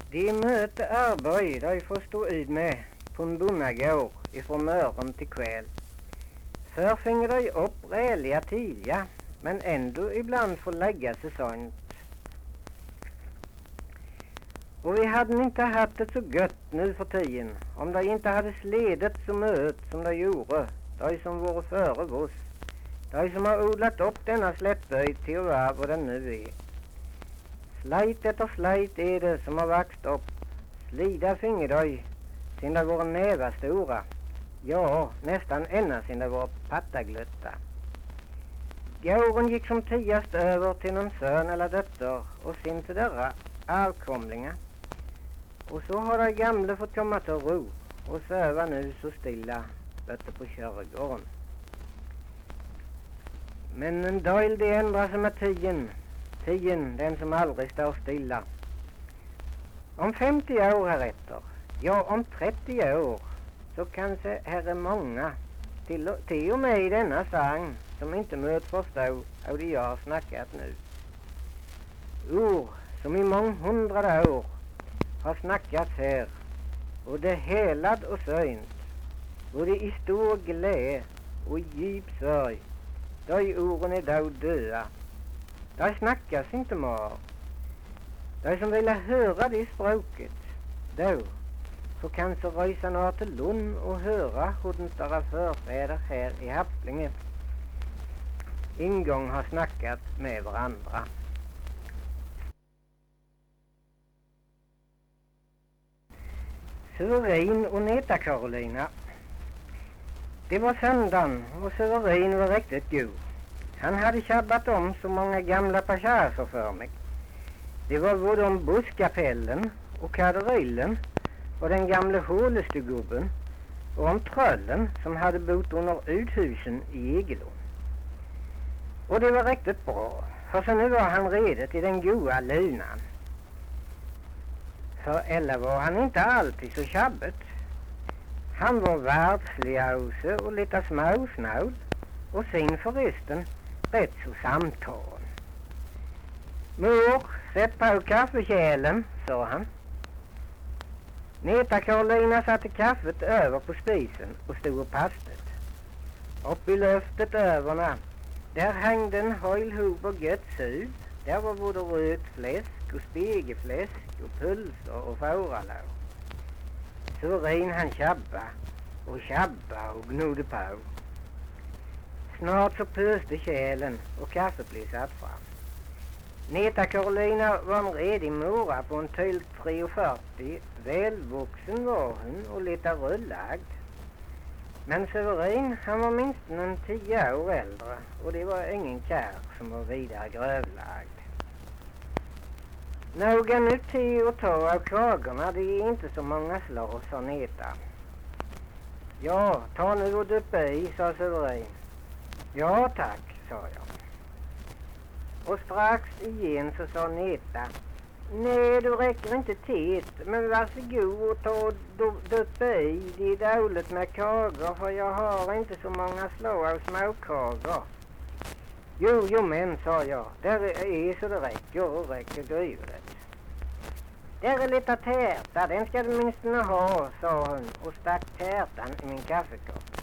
De möter arbete de får stå ut med på en bonnagård ifrån morgon till kväll. Förr finge de upp räliga tidiga, men ändå ibland får lägga sig sånt. Och vi hade inte haft det så gött nu för tiden om de inte hade sledet så mycket som de gjorde, de som vore före oss, de som har odlat upp denna slättböj till att vara vad den nu är. Slejt efter slejt är det som har växt upp, slida finge de sin det vore näva stora, ja nästan ända sin det vore pattaglötta. Gården gick som tidigast över till någon son eller dotter och sin till deras avkomlingar. Och så har de gamla fått komma till ro och söva nu så stilla ute på kyrkogården. Men en dag det ändrar sig med tiden den som aldrig står stilla. Om 50 år här efter, ja om 30 år, så kanske här är många, till och med i denna sang, som inte möt förstå av det jag har snackat nu. Ord som i månghundrade år har snackats här, och det helad och sönt, både i stor glädje och i djup sörj. De orden är då döda. De snackas inte mer. De som vill höra det språket, då får kanske röjsa ner till Lund och höra hur den större förfäder här i Haplinge en gång har snackat med varandra. Suverin och Neta Karolina. Det var söndagen och Suverin var riktigt god. Han hade tjabbat om så många gamla passager för mig. Det var både om buskapellen och kaderillen och den gamla hålestugubben och om tröllen som hade bott under uthusen i Egelund. Och det var riktigt bra, för så nu var han redo till den goda lunan. För eller var han inte alltid så tjabbet. Han var världsligaose och lite småsnål och sin förresten rätt så samtal. Mor, sätt på kaffekärlen, sa han. Neta Karolina satte kaffet över på spisen och stod och pastet. Upp i luftet överna, där hängde en hel hober gött sud. Där var både rött fläsk och spegefläsk och pulser och fåralår. Suverin han tjabba och gnodde på. Snart så pöste kärlen och kaffet blev satt fram. Neta Karolina var en redig mora på en till 3,40. Välvuxen var hon och lite rullagd. Men Suverin han var minst en 10 år äldre och det var ingen kär som var vidare grövlagd. Några nu till att ta av kragorna, det är inte så många slag, sa Neta. Ja, ta nu och duppa i, sa Suverin. Ja tack, sa jag. Och strax igen så sa Neta. Nej, du räcker inte till, men varsågod och ta och duppa i. Det är dåligt med kagor, för jag har inte så många slag av småkagor. Jo men, sa jag, där är så det räcker gryvet. Där är lite tärta, den ska du minst ha, sa hon och stack tärtan i min kaffekopp.